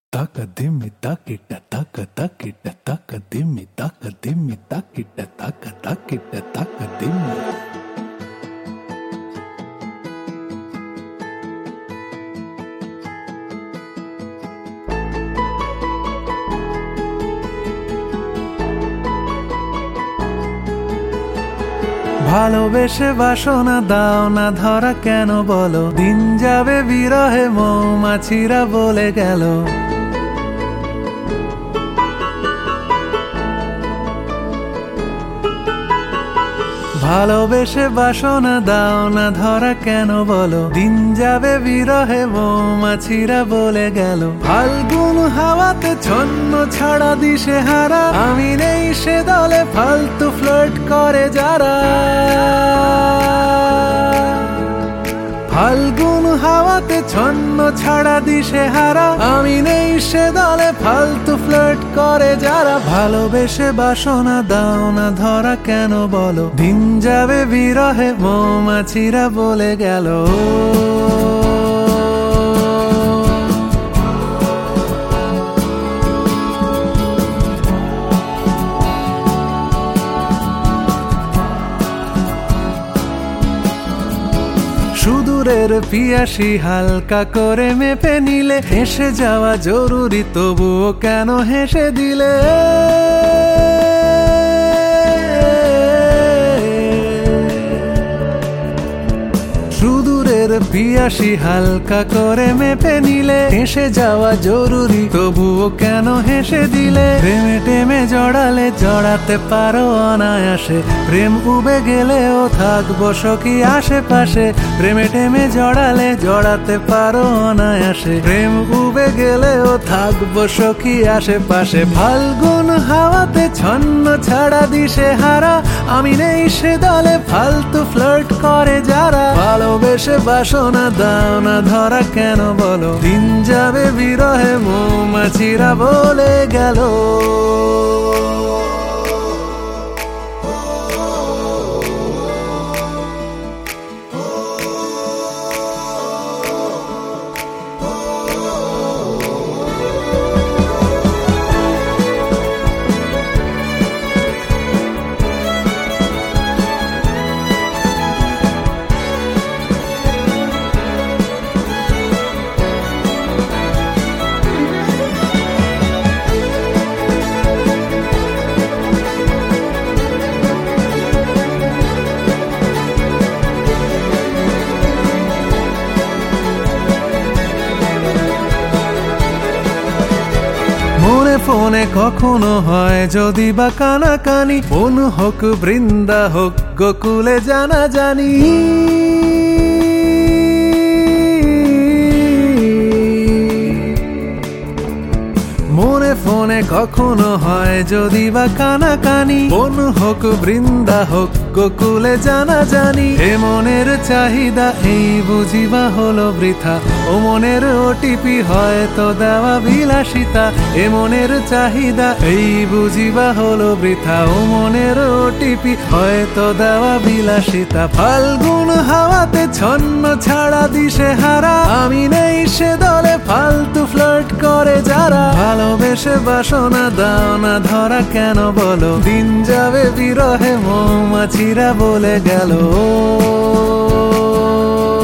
Taka dimmi takita taka takita taka dimmi takita taka takita taka dimmi. ভালোবেসে বাসনা দাও না ধরা কেন বলো, দিন যাবে বিরহে মৌমাছিরা বলে গেল। ভালোবেসে বাসনা দাও না ধরা কেন বলো, দিন যাবে বিরহে মৌমাছিরা বলে গেল। ফাল্গুন হাওয়াতে ছন্ন ছাড়া দিশে হারা, আমি নেই সে দলে ফালতু ফ্লার্ট করে যারা। ফাল্গুন হাওয়াতে ছন্ন ছাড়া দিশে হারা, আমি নেই সে দলে ফালতু ফ্লার্ট করে যারা। ভালোবেসে বাসনা দাও না ধরা কেন বলো, দিন যাবে বিরহে মৌমাছিরা বলে গেল। সুদূরের পিয়াসী হালকা করে মেপে নিলে, হেসে যাওয়া জরুরি তবুও কেন হেসে দিলে। সুদূরের পিয়াসী হালকা করে মেপে নিলে, হেসে যাওয়া জরুরি তবুও কেন হেসে দিলে। প্রেমে টেমে জড়ালে জড়াতে পারো অনায়াসে, প্রেম উবে গেলেও থাকবো সখী আশেপাশে। প্রেমে টেমে জড়ালে জড়াতে পারো অনায়াসে, প্রেম উবে গেলেও থাকবো সখী আশেপাশে। ফাল্গুন হাওয়াতে ছন্ন ছাড়া দিশে হারা, আমি নেই সে দলে ফালতু ফ্লার্ট করে যারা। ভালোবেসে বাসনা দাও না ধরা কেন বলো, দিন যাবে বিরহে মৌমাছিরা বলে গেল। ফোনে কখনো হয় যদি বা কানাকানি, কোন হোক বৃন্দা হোক গোকুলে জানা জানি। মনে ফোনে কখনো হয় যদি বা কানাকানি, কোন হোক বৃন্দা হোক গোকুলে জানা জানি। এ মনের চাহিদা এই বুঝিবা হলো বৃথা, ও মনের ওটিপি হয়তো দেওয়া বিলাসিতা। এ মনের চাহিদা এই বুঝিবা হলো বৃথা, ও মনের ওটিপি হয়তো দেওয়া বিলাসিতা। ফাল্গুন হাওয়াতে ছন্ন ছাড়া দিশে হারা, আমি নেই সে দলে ফালতু ফ্লার্ট করে যারা। ভালোবেসে বাসনা দাও না ধরা কেন বলো, দিন যাবে বিরহে মৌমাছিরা বলে গেল।